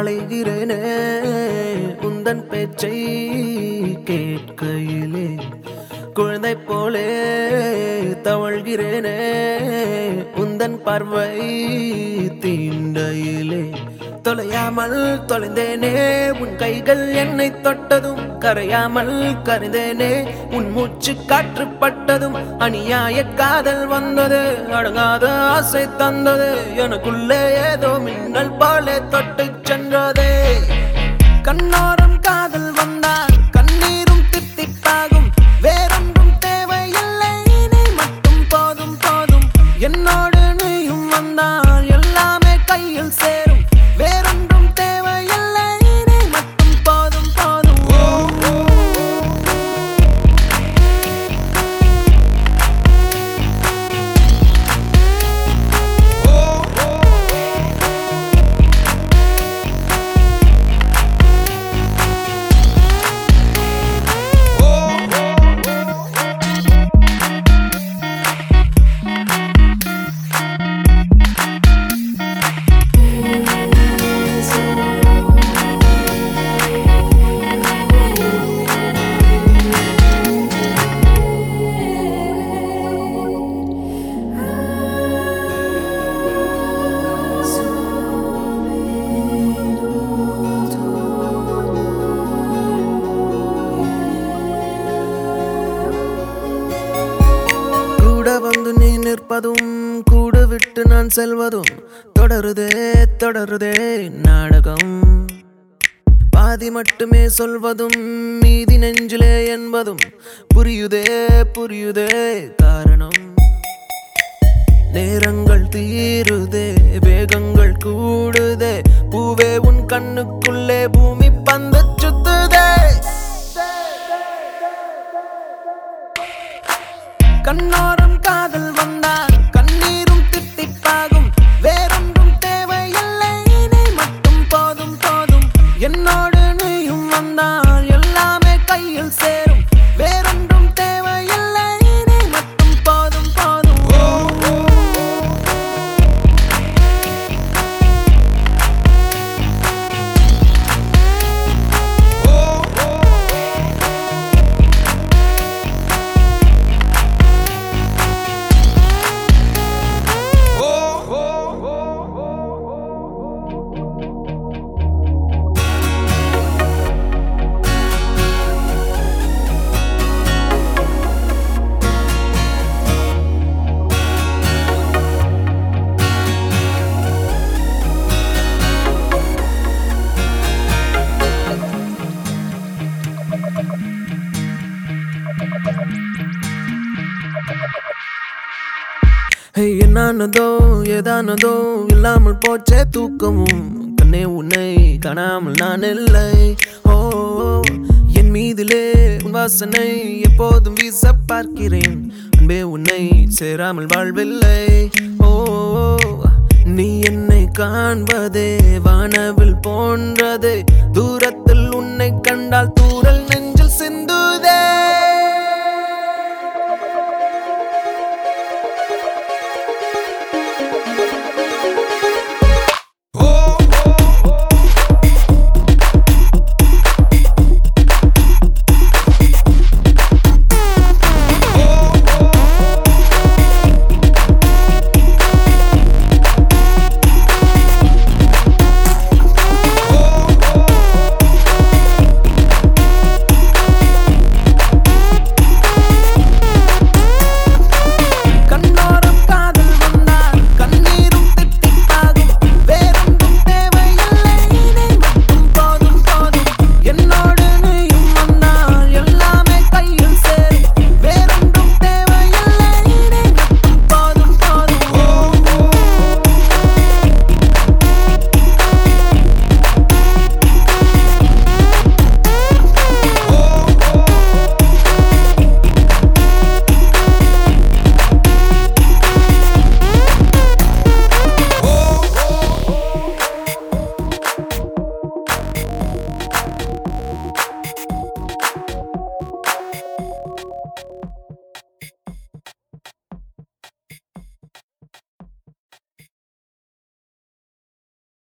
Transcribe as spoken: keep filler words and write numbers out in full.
அலைகிறேனே உந்தன் பேச்சை கேட்கையிலே குழந்தை போலே தவழ்கிறேனே உந்தன் பார்வை தீண்டையிலே தொலையாமல் தொலைந்தேனே உன் கைகள் என்னை தொட்டதும் கரையாமல் கரைந்தேனே உன் மூச்சு காற்றுப்பட்டதும் அநியாய காதல் வந்தது அடங்காத ஆசை தந்தது எனக்குள்ளே ஏதோ மின்னல் போலே தொட்டு சென்றதே கண்ணோரம் காதல் வந்தால் கண்ணீரும் தித்திப்பாகும் வேறொன்றும் தேவையில்லை நீ மட்டும் போதும் போதும் என்னோடு நீயும் வந்தால் எல்லாமே கையில் சேரும் வேறொன்றும் தேவையில்லை நீ மட்டும் போதும் போதும் கூட வந்து நீ நிற்பதும் கூட விட்டு நான் செல்வதும் தொடருதே தொடருதே நாடகம் பாதி மட்டுமே சொல்வதும் மீதி நெஞ்சிலே என்பதும் புரியுதே புரியுதே காரணம் நேரங்கள் தீருதே வேகங்கள் கூடுதே பூவே உன் கண்ணுக்குள்ளே பூமி பந்து சுத்துதே கண்ணோரம் காதல் வந்தால் கண்ணீரும் தித்திப்பாகும் வேறொன்றும் தேவையில்லை நீ மட்டும் போதும் போதும் என்னோடு நீயும் வந்தால் எல்லாமே கையில் சேரும் வேறொன்றும் தேவையில்லை நீ மட்டும் போதும் போதும் என்னானதோ ஏதானதோ இல்லாமல் போச்சே தூக்கமும் கண்ணே உன்னை காணாமல் நான் இல்லை ஓ என் மீதிலே உன் வாசனை எப்போதும் வீச பார்க்கிறேன் அன்பே உன்னை சேராமல் வாழ்வில்லை ஓ நீ என்னை காண்பதே வானவில் போன்றதே தூரத்தில்